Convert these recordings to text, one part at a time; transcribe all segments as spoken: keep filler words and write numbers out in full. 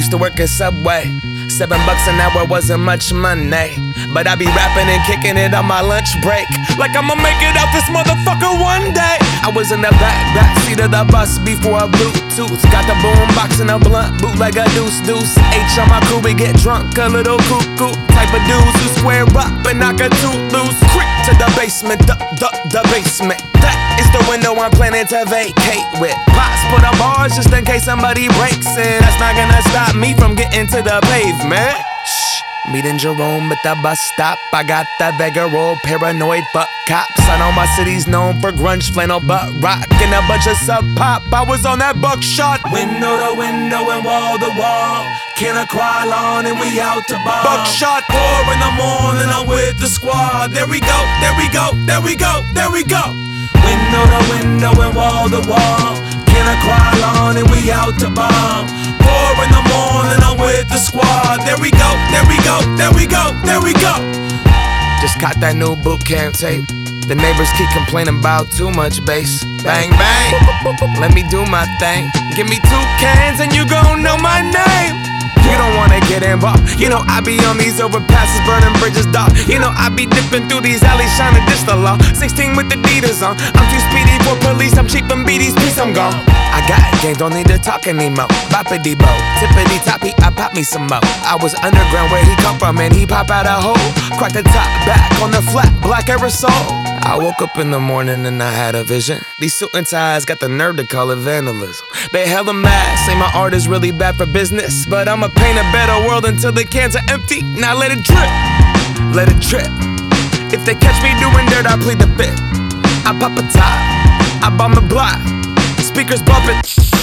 used to work at Subway. Seven bucks an hour wasn't much money, but I be rapping and kicking it on my lunch break, like I'ma make it out this motherfucker one day. I was in the back, back seat of the bus before a Bluetooth. Got the boom box and a blunt, boot like a deuce deuce. H on my crew, we get drunk, a little cuckoo. Type of dudes who square up and knock a tooth loose. Creep to the basement, the, the, the basement. That is the window I'm planning to vacate with. Pots put up bars just in case somebody breaks in. That's not gonna stop me from getting to the pavement. Shh. Meeting Jerome at the bus stop. I got the beggar roll, paranoid fuck cops. I know my city's known for grunge, flannel, butt rock, and a bunch of sub pop. I was on that buckshot. Window to window and wall to wall. Can I cry on and we out to ball. Buckshot. Four in the morning, I'm with the squad. There we go, there we go, there we go, there we go. Window to window and wall to wall. Can I cry on and we out to bomb. Four in the morning, I'm with the squad. There we go, there we go, there we go, there we go. Just caught that new boot camp tape. The neighbors keep complaining about too much bass. Bang, bang, let me do my thing. Give me two cans and you gon' know my name. You don't wanna get involved. You know I be on these overpasses, burning bridges, dog. You know I be dipping through these alleys, trying to dish the law. Sixteen with the Adidas on. I'm too speedy for police. I'm cheap and beaties, peace, I'm gone. I got game, don't need to talk anymore. Boppity bo, tippity toppy, I pop me some more. I was underground where he come from, and he pop out a hole. Crack the top back on the flat, black aerosol. I woke up in the morning and I had a vision. These suit and ties got the nerve to call it vandalism. They hella mad, say my art is really bad for business, but I'ma paint a better world until the cans are empty. Now let it drip, let it drip. If they catch me doing dirt, I plead the fifth. I pop a top, I bomb the block, speakers bumping.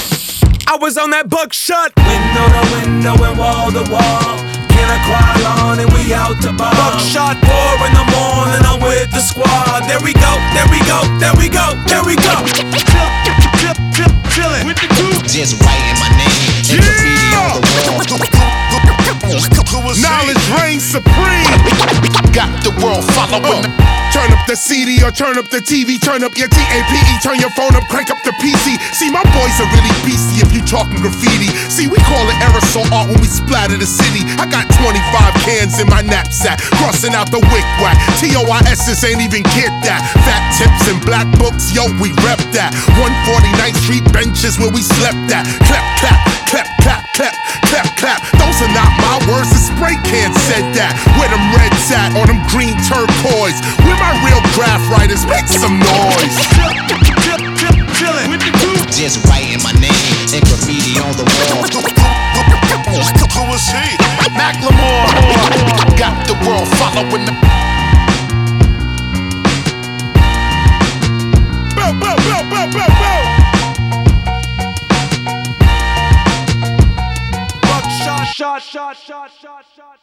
I was on that buckshot. Window to window and wall to wall. Can I cry on and we out to bomb. Buckshot. Four in the morning, I'm with the squad. There we go, there we go, there we go, there we go. Chillin' with the dude. Just writing my name and graffiti on the wall. Knowledge reigns supreme. Got the world following. Turn up the C D or turn up the T V. Turn up your T A P E. Turn your phone up, crank up the P C. See, my boys are really beastie if you talking graffiti. See, we call it aerosol art when we splatter the city. I got twenty-five cans in my knapsack, crossing out the wick whack. T O I S's ain't even get that. Fat tips and black books, yo, we rep that. one forty-ninth Street benches where we slept at. Clap, clap, clap, clap, clap, clap, clap. Those are not my words, the spray can said that. Where them reds at on them green turquoise? Where my real craft writers? Make some noise. Just writing my name and graffiti on the wall. Who was he? Macklemore. Got the world following the. Bow, bow, bow, bow, bow, bow. Buckshot, shot, shot, shot, shot, shot.